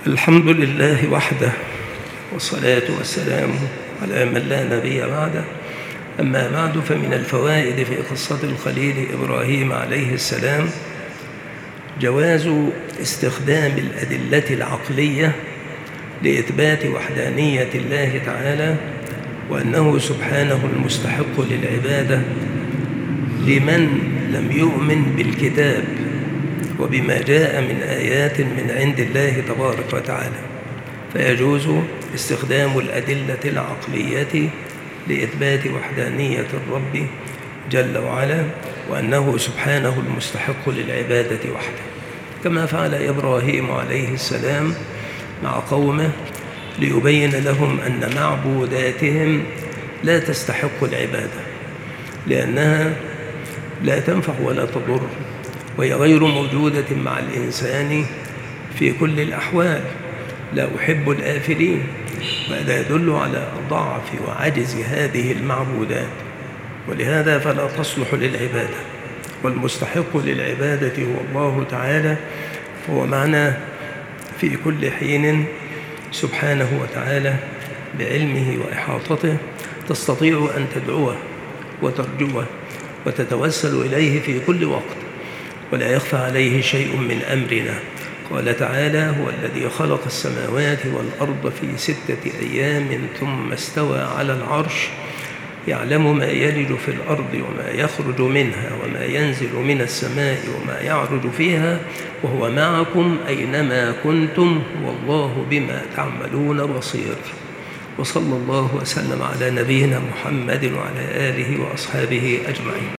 الحمد لله وحده، والصلاة والسلام على من لا نبي بعده. أما بعد، فمن الفوائد في قصة الخليل إبراهيم عليه السلام جواز استخدام الأدلة العقلية لإثبات وحدانية الله تعالى، وأنه سبحانه المستحق للعبادة لمن لم يؤمن بالكتاب وبما جاء من آيات من عند الله تبارك وتعالى، فيجوز استخدام الأدلة العقلية لإثبات وحدانية الرب جل وعلا، وأنه سبحانه المستحق للعبادة وحده، كما فعل إبراهيم عليه السلام مع قومه ليبين لهم أن معبوداتهم لا تستحق العبادة، لأنها لا تنفع ولا تضر، وهي غير موجودة مع الإنسان في كل الأحوال. لا أحب الآفلين، وهذا يدل على ضعف وعجز هذه المعبودات، ولهذا فلا تصلح للعبادة، والمستحق للعبادة هو الله تعالى، هو معنا في كل حين سبحانه وتعالى بعلمه وإحاطته، تستطيع أن تدعوه وترجوه وتتوسل إليه في كل وقت، ولا يخفى عليه شيء من أمرنا. قال تعالى: هو الذي خلق السماوات والأرض في 6 أيام ثم استوى على العرش، يعلم ما يلج في الأرض وما يخرج منها وما ينزل من السماء وما يعرج فيها وهو معكم أينما كنتم والله بما تعملون بصير. وصلى الله وسلم على نبينا محمد وعلى آله وأصحابه أجمعين.